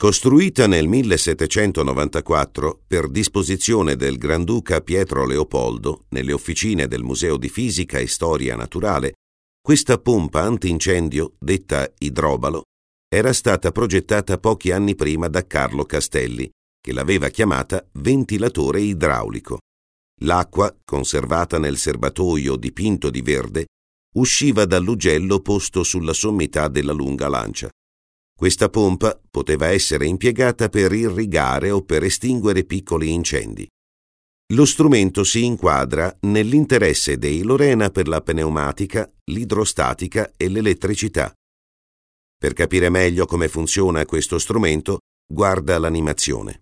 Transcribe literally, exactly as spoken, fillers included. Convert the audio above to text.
Costruita nel millesettecentonovantaquattro per disposizione del Granduca Pietro Leopoldo nelle officine del Museo di Fisica e Storia Naturale, questa pompa antincendio, detta idrobalo, era stata progettata pochi anni prima da Carlo Castelli, che l'aveva chiamata ventilatore idraulico. L'acqua, conservata nel serbatoio dipinto di verde, usciva dall'ugello posto sulla sommità della lunga lancia. Questa pompa poteva essere impiegata per irrigare o per estinguere piccoli incendi. Lo strumento si inquadra nell'interesse dei Lorena per la pneumatica, l'idrostatica e l'elettricità. Per capire meglio come funziona questo strumento, guarda l'animazione.